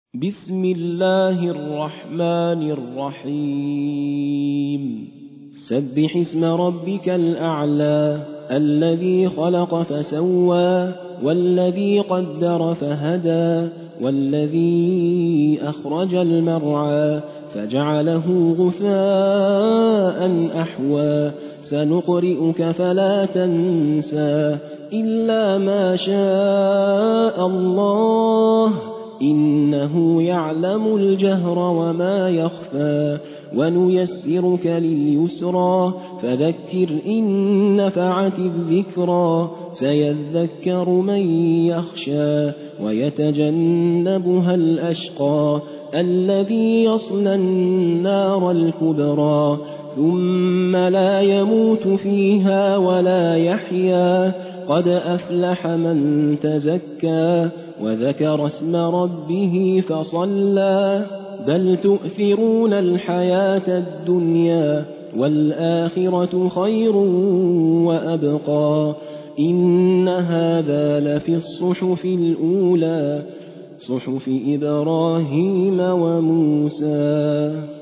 بسم الله الرحمن الرحيم سبح اسم ربك الأعلى الذي خلق فسوى والذي قدر فهدى والذي أخرج المرعى فجعله غثاء أحوى سنقرئك فلا تنسى إلا ما شاء الله إنه يعلم الجهر وما يخفى ونيسرك لليسرى فذكر إن نفعت الذكرى سيذكر من يخشى ويتجنبها الأشقى الذي يصلى النار الكبرى ثم لا يموت فيها ولا يحيا قد أفلح من تزكى وذكر اسم ربه فصلى بل تؤثرون الحياة الدنيا والآخرة خير وأبقى إن هذا لفي الصحف الأولى صحف إبراهيم وموسى.